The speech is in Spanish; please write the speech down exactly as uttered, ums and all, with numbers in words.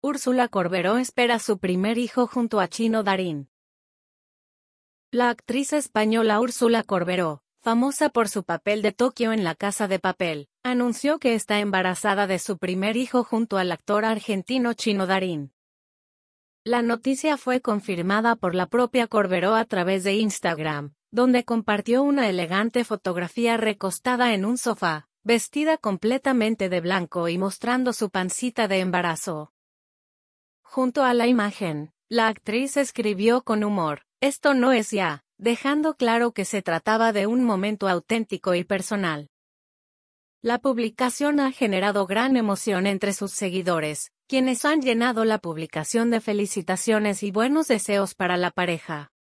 Úrsula Corberó espera su primer hijo junto a Chino Darín. La actriz española Úrsula Corberó, famosa por su papel de Tokio en La Casa de Papel, anunció que está embarazada de su primer hijo junto al actor argentino Chino Darín. La noticia fue confirmada por la propia Corberó a través de Instagram, donde compartió una elegante fotografía recostada en un sofá, vestida completamente de blanco y mostrando su pancita de embarazo. Junto a la imagen, la actriz escribió con humor: "Esto no es ya", dejando claro que se trataba de un momento auténtico y personal. La publicación ha generado gran emoción entre sus seguidores, quienes han llenado la publicación de felicitaciones y buenos deseos para la pareja.